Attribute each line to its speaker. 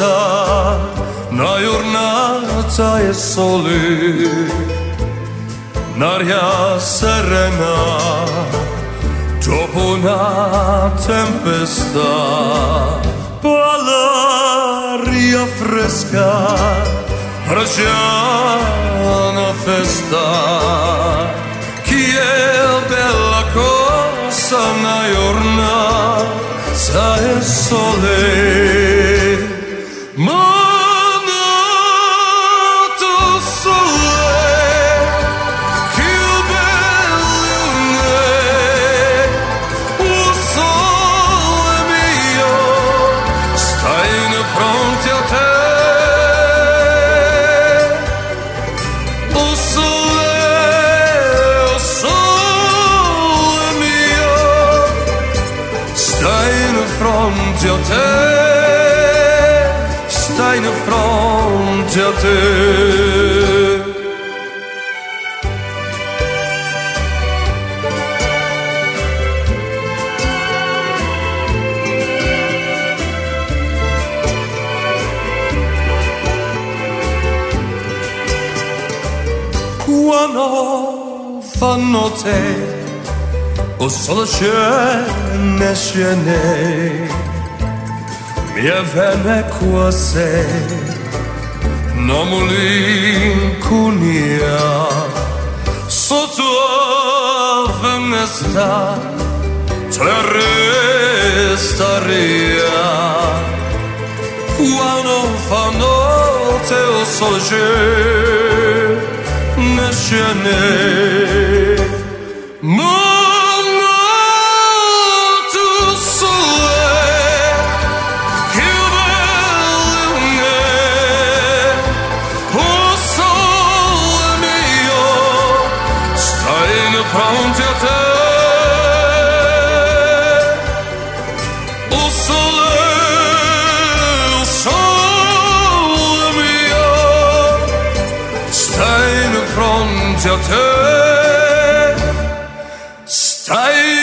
Speaker 1: questa una giornata e sole, un'aria serena dopo una tempesta, l'aria fresca, una festa, che è bella cosa una giornata e sole. Manato sole, che belle o sole mio, stai in fronte a te. O sole mio, stai in fronte a te. Stai in fronte a te. Quando fa notte o solo scene scene, mi avvenne quasi una malinconia sotto la finestra, terrestaria. Quando fa notte o sole scene scene, fronte a te. O sole mio, stai in fronte a te. Stai